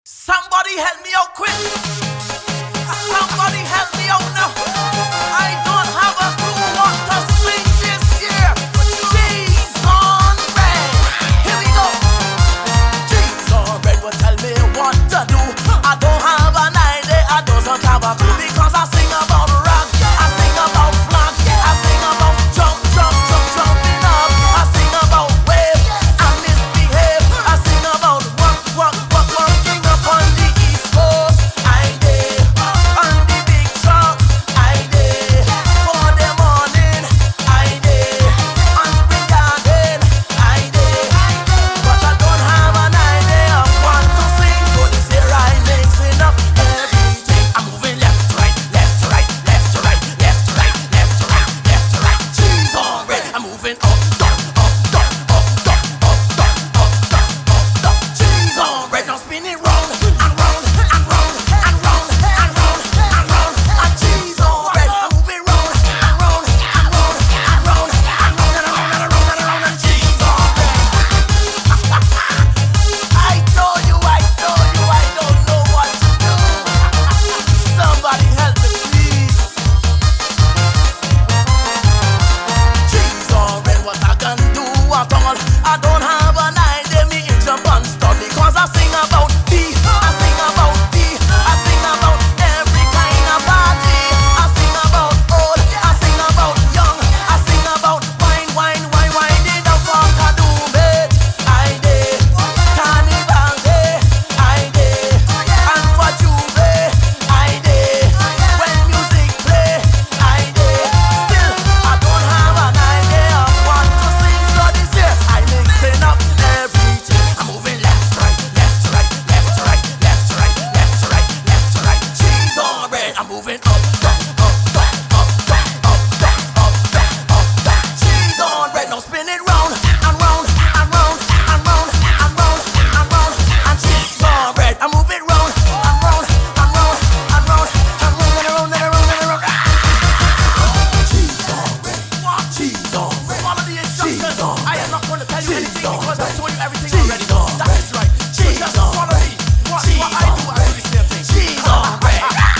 Somebody help me out quick. Somebody help me out now. I don't have a clue what to sing this year. Cheese on bread. Here we go. Cheese on bread will tell me what to do. I don't have an idea. I don't have a clue because I sing about rock. I sing about flag. I sing about jumping up. I sing about wave. I misbehave. I sing about working up on the East Coast. I did on the big truck. I did for the morning. I did on Spring Garden. I did, but I don't have an idea of what to sing. So this year I mixing up everything. I'm moving left to right, left to right, left to right, left to right, left to right, left to right. Cheese on bread. I'm moving up, down, up, down, up, down, up, down, up, down, up, down. Cheese on bread. Now spin it round and round and round and round and round and round. And cheese on bread. I'm moving round and round and round and round and round and round and round and round and cheese on bread. I told you, I don't know what to do. Somebody help me, please. Cheese on bread, what I can do at all. I don't have an idea, me in jump and stop because I sing about tea, I sing about tea, I sing about every kind of party. I sing about old, I sing about young, I sing about wine it up for Kadooment. I did Carnival Day, I did, and for Juve, I did, when music play, I did. Still, I don't have an idea of what to sing, so this year I mixing up everything. I'm moving left to right, left to right, left to right, left to right, left to right, left to right. Cheese on bread. I'm moving up, down, up, down, up, down, up, down, up, down, up, down. Cheese on bread. Now spin it round and round and round and round and round and round and cheese on bread. I move it round and round and round and round and round and around and around and around. Cheese on bread. Cheese on bread. Follow the instructions. I am not going to tell you anything because I told you everything already. That is right. Cheese just follow me. What I do the same thing. Cheese on bread.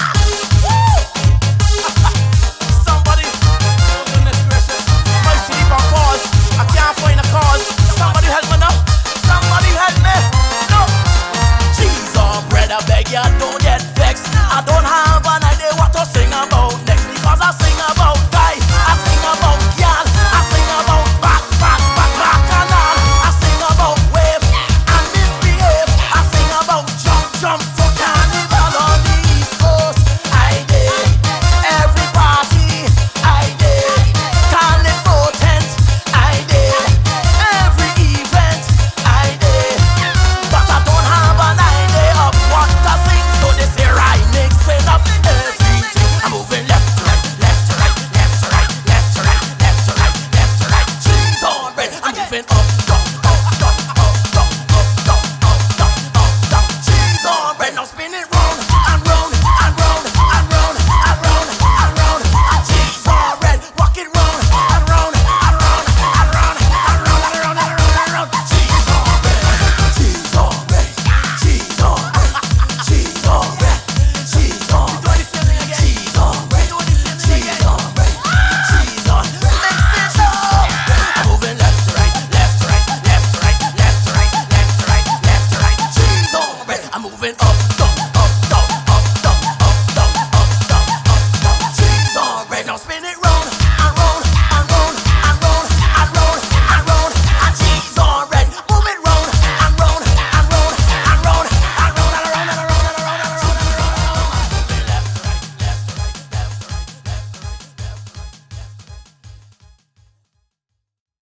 Somebody, oh goodness gracious, my sleep on pause. I can't find a cause. Somebody help me now. Somebody help me. No. Cheese on bread, I beg ya, don't get vexed. I don't have an idea what to sing about next because I sing about guy, I sing about girl, I sing about back and all. I sing about wave and misbehave. I sing about jump for carnival on the East Coast. I did every party. I did carnival tent. I did every event. I did, but I don't have an idea of what to sing. So this year I mixing up everything. I'm moving left to right, left to right, left to right, left to right, left to right, left to right. Cheese on bread. I'm moving up, down, up, down, up, down, up, down, up, down, up, down. Cheese on bread. Now spin it round and round and round and round and round and round and cheese on bread. Walk it round and round and round and round and round and round and round and round. Cheese on bread. Cheese on bread. Cheese on bread. Cheese on bread. Cheese on bread. Cheese on bread. Cheese on bread. Cheese on. Mix it up. I'm moving left to right, left to right, left to right, left to right, left to right, left to right. Cheese on bread. I'm moving up, down,